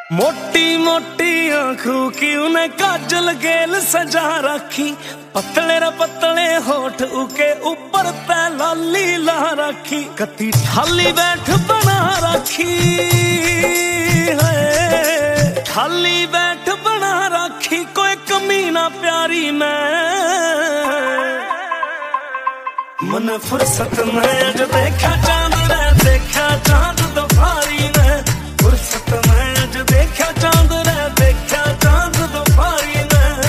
मोटी मोटी आंखों की उन्हें काजल गेल सजा रखी, पतले रे पतले होठ उके ऊपर तै लाली ला रखी, कती ठाली बैठ बना रखी है, ठाली बैठ बना रखी, कोई कमी ना प्यारी मैं मन फुर्सत में जो देखा चांद रे देखा चांद दोपहरी में, फुर्सत में जो देखा चांद रे देखा चांद दोपहरी में।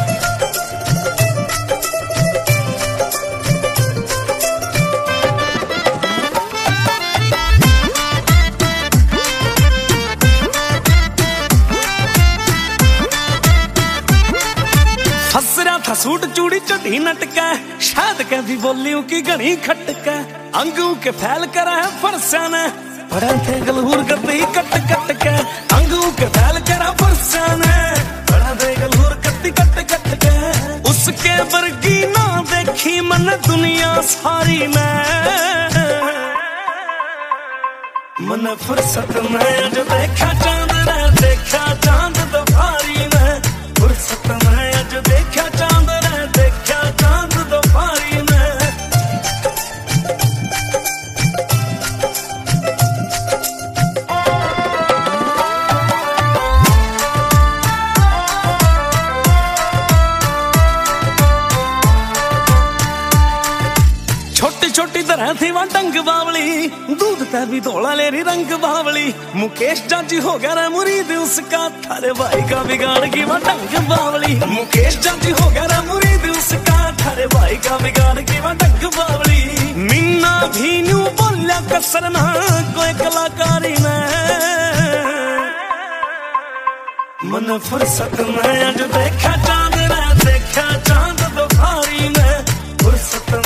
फसरा था सूट चूड़ी चढ़ी नटका, शायद के भी बोलियों की घनी खटका, अंगू के फैल कर है फरसा ने पड़ा थे गलहूर कती कट कट के, अंगू के फैल कर फरसा ने पड़ा थे गलहूर कती कट कट के, उसके वर्गी ना देखी मन दुनिया सारी में मन फुर्सत में जो देखा चांद रे देखा चांद दोपहरी में, फुर्सत में जो देखा चांद रे देखा चांद दोपहरी में। छोटी छोटी तरह थी वह डंग बावली, दूध ते भी धोला लेरी रंग बावली, मुकेश जाजी हो गया रे मुरीद उसका, थारे भाई का बिगाड़ की वह डंग बावली, मुकेश जाजी हो गया रे मुरीद उसका, थारे भाई का बिगाड़ की वह डंग बावली, मिन्ना भी न्यू बोलिया कसर ना कोई कलाकारी में मन फुर्सत में जो देखा चांद रे देखा चांद दोपहरी में, फुर्सत